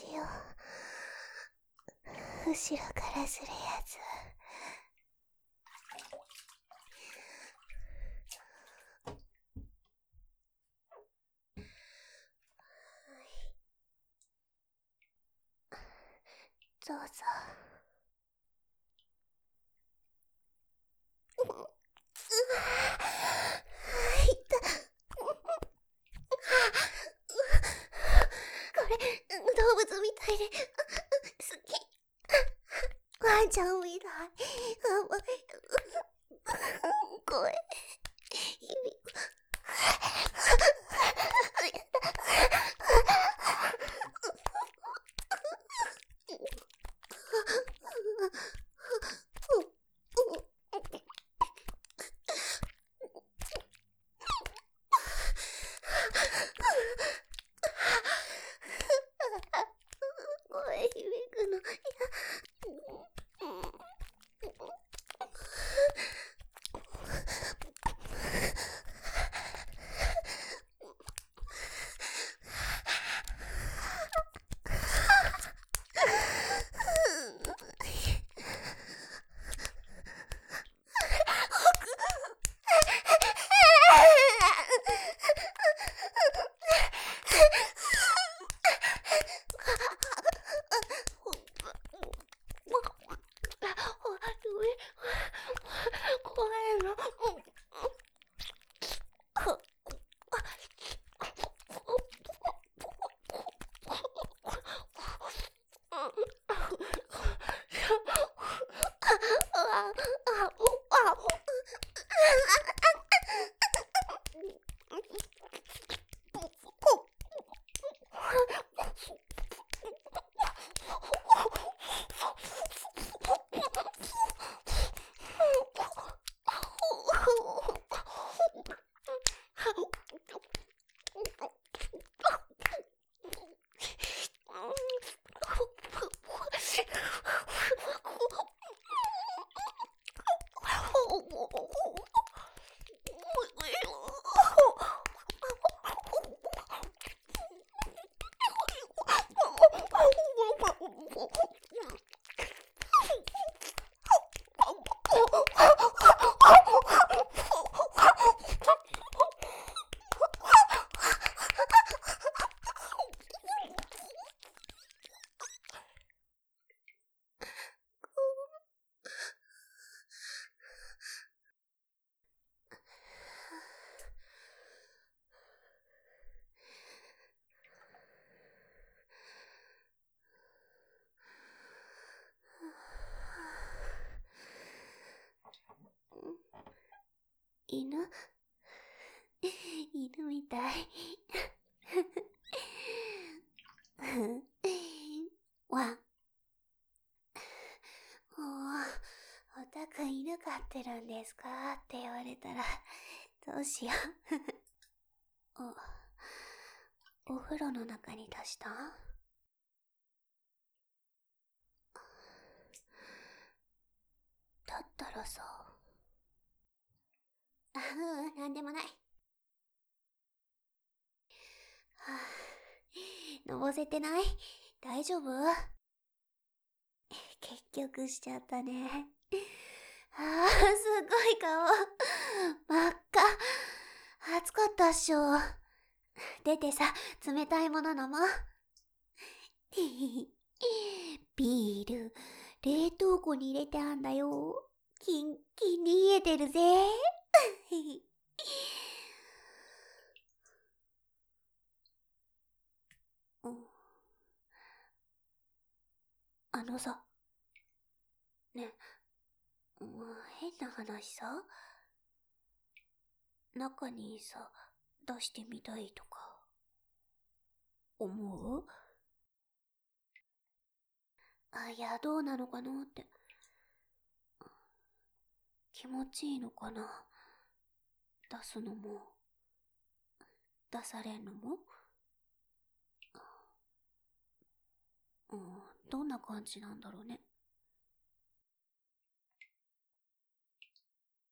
よ。後ろからするやつ。どうぞ。これ、動物みたいで、好き。ワンちゃんみたい。甘い。声。響く。声響くの。怖いの。犬犬みたい。ワン。おたくん犬飼ってるんですかって言われたら、どうしよう。お風呂の中に出した？だったらさ。なんでもない。のぼせてない？大丈夫？結局しちゃったね。すごい顔。真っ赤。暑かったっしょ。出てさ、冷たいもの飲もう。ビール、冷凍庫に入れてあんだよ。キンキンに冷えてるぜ。あのさ、ね、変な話さ、中にさ、出してみたいとか、思う？いや、どうなのかなって。気持ちいいのかな？出すのも、出されんのも？どんな感じなんだろうね。